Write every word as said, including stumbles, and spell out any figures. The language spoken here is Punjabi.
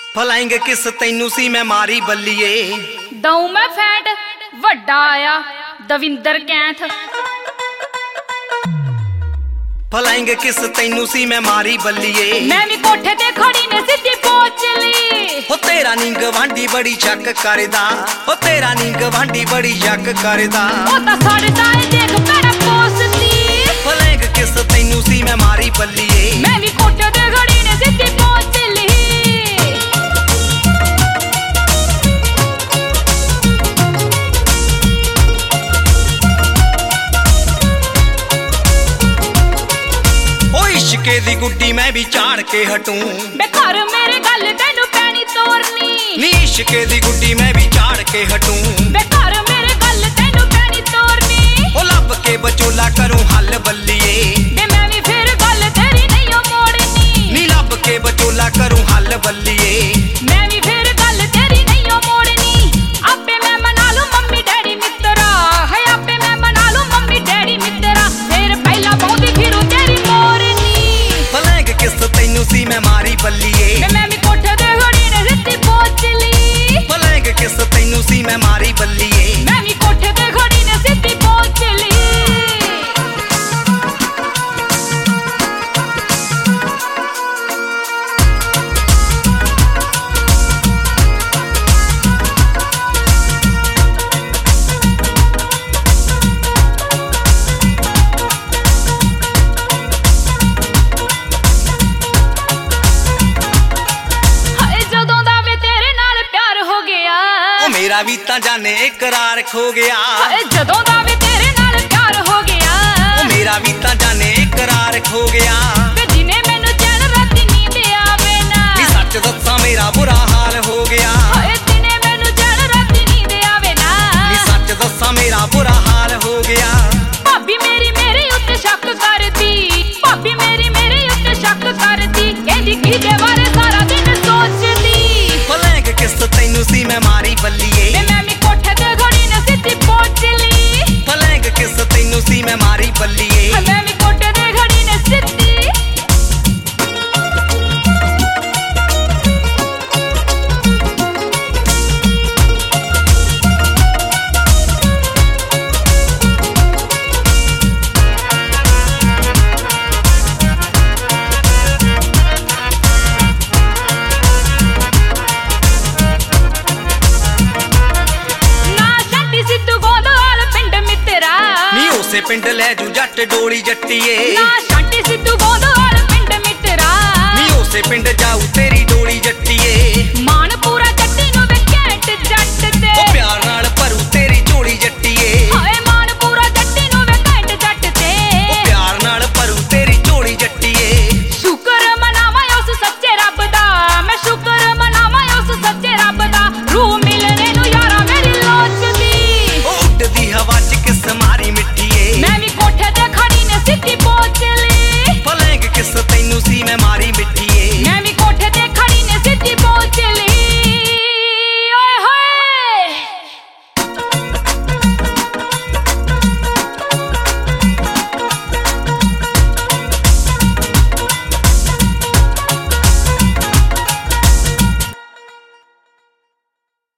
ਫਲਾਇੰਗ ਕਿਸ ਤੈਨੂੰ ਸੀ ਮੈਂ ਮਾਰੀ ਬੱਲੀਏ। ਦਊ ਮੈਂ ਫੈਂਟ ਵੱਡਾ ਆਇਆ ਦਵਿੰਦਰ ਕੈਂਥ। ਫਲਾਇੰਗ ਕਿਸ ਤੈਨੂੰ ਸੀ ਮੈਂ ਮਾਰੀ ਬੱਲੀਏ। ਮੈਂ ਵੀ ਕੋਠੇ ਤੇ ਖੜੀ ਨੇ ਸਿੱਧੀ ਪਹੁੰਚ ਲਈ। ਹੋ ਤੇਰਾ ਨੀ ਗਵਾਂਢੀ ਬੜੀ ਸ਼ੱਕ ਕਰਦਾ, ਹੋ ਤੇਰਾ ਨੀ ਗਵਾਂਢੀ ਬੜੀ ਸ਼ੱਕ ਕਰਦਾ। ਉਹ ਤਾਂ ਸੜਦਾ ਏ ਦੇਖ ਭੈੜਾ ਪੋਸਦੀ। ਫਲਾਇੰਗ ਕਿਸ ਤੈਨੂੰ ਸੀ ਮੈਂ ਮਾਰੀ ਬੱਲੀਏ। ਮੈਂ ਵੀ ਕੋਠੇ ਤੇ ਖੜੀ ਨੇ ਸਿੱਧੀ ਪਹੁੰਚ ਲਈ। ਇਸ਼ਕੇ ਦੀ ਗੁੱਡੀ ਮੈਂ ਵੀ ਝਾੜ ਕੇ ਹਟੂੰ। ਬੇਕਾਰ ਮੇਰੇ ਗੱਲ ਤੈਨੂੰ ਪੈਣੀ ਤੋਰਨੀ। ਨੀ ਇਸ਼ਕੇ ਦੀ ਗੁੱਡੀ ਮੈਂ ਵੀ ਝਾੜ ਕੇ ਹਟੂੰ। ਬੇਕਾਰ ਮੇਰੇ ਗੱਲ ਤੈਨੂੰ ਪੈਣੀ ਤੋਰਨੀ। ਉਹ ਲੱਭ ਕੇ ਬਚੋਲਾ ਕਰੂੰ ਹੱਲ ਬੱਲੀਏ। ਤੇ ਮੈਂ ਵੀ ਫਿਰ ਗੱਲ ਤੇਰੀ ਨਹੀਂ ਓ ਮੋੜਨੀ। ਨੀ ਲੱਭ ਕੇ ਬਚੋਲਾ ਕਰੂੰ ਹੱਲ ਬੱਲੀਏ। ਮੈਂ ਵੀ ਫਿਰ ਗੱਲ ਤੇਰੀ ਨਹੀਂ ਓ ਮੋੜਨੀ। ਆਪੇ ਮੈਂ ਮਨਾ ਲੂੰ ਮੰਮੀ ਡੈਡੀ ਮਿੱਤਰਾ। ਹੈ ਆਪੇ ਮੈਂ ਮਨਾ ਲੂੰ ਮੰਮੀ ਡੈਡੀ ਮਿੱਤਰਾ। ਫਿਰ ਪਹਿਲਾਂ ਬਹੁਤੀ ਫਿਰੂ ਤੇਰੀ ਮੋਰਨੀ। ਫਲਾਇੰਗ ਕਿਸ ਤੈਨੂੰ ਸੀ ਮੈਂ ਮਾਰੀ ਬੱਲੀਏ। ਮੈਂ ਵੀ ਕੋਠੇ ਤੇ ਖੜੀ ਨੇ ਸਿੱਧੀ ਪਹੁੰਚ ਲਈ। ਫਲਾਇੰਗ ਕਿਸ ਤੈਨੂੰ ਸੀ ਮੈਂ ਮਾਰੀ ਬੱਲੀਏ। ਮੈਂ ਵੀ ਕੋਠੇ ਤੇ ਖੜੀ ਨੇ ਸਿੱਧੀ ਪਹੁੰਚ ਲਈ। ਮੇਰਾ ਵੀ ਤਾਂ ਜਾਣੇ ਇਕਰਾਰ ਖੋ ਗਿਆ। ਜਦੋਂ ਦਾ ਵੀ ਤੇਰੇ ਨਾਲ ਪਿਆਰ ਹੋ ਗਿਆ। ਉਹ ਮੇਰਾ ਵੀ ਤਾਂ ਜਾਣੇ ਇਕਰਾਰ ਖੋ ਗਿਆ। ਤੇ ਜਿਨੇ ਮੈਨੂੰ ਚੈਨ ਰਾਤੀ ਨੀਂਦ ਆਵੇ ਨਾ। ਨੀ ਸੱਚ ਦੱਸਾਂ ਮੇਰਾ ਬੁਰਾ ਹਾਲ ਹੋ ਗਿਆ। ਓਏ ਜਿਨੇ ਮੈਨੂੰ ਚੈਨ ਰਾਤੀ ਨੀਂਦ ਆਵੇ ਨਾ। ਨੀ ਸੱਚ ਦੱਸਾਂ ਮੇਰਾ ਬੁਰਾ ਹਾਲ ਹੋ ਗਿਆ। ਭਾਬੀ ਮੇਰੀ ਮੇਰੇ ਉੱਤੇ ਸ਼ੱਕ ਕਰਦੀ। ਭਾਬੀ ਮੇਰੀ ਮੇਰੇ ਉੱਤੇ ਸ਼ੱਕ ਕਰਦੀ। ਕਹਿੰਦੀ ਕਿਹਦੇ ਬਾਰੇ ਸਾਰਾ ਦਿਨ ਸੋਚਦੀ। ਫਲਾਇੰਗ ਕਿਸ ਤੈਨੂੰ ਸੀ ਮੈਂ ਮਾਰੀ ਬੱਲੀਏ। ਤੇ ਮੈਂ ਵੀ ਕੋਠੇ ਤੇ ਖੜੀ ਨੇ ਸਿੱਧੀ ਪਹੁੰਚ ਲਈ। ਫਲਾਇੰਗ ਕਿਸ ਤੈਨੂੰ ਸੀ ਮੈਂ ਮਾਰੀ ਬੱਲੀਏ। ਮੈਂ ਵੀ ਕੋਠੇ ਤੇ ਖੜੀ ਨੇ ਸਿੱਧੀ। ਉਸੇ ਪਿੰਡ ਲੈ ਜੂ ਜੱਟ ਡੋਲੀ ਜੱਟੀਏ। ਨਾ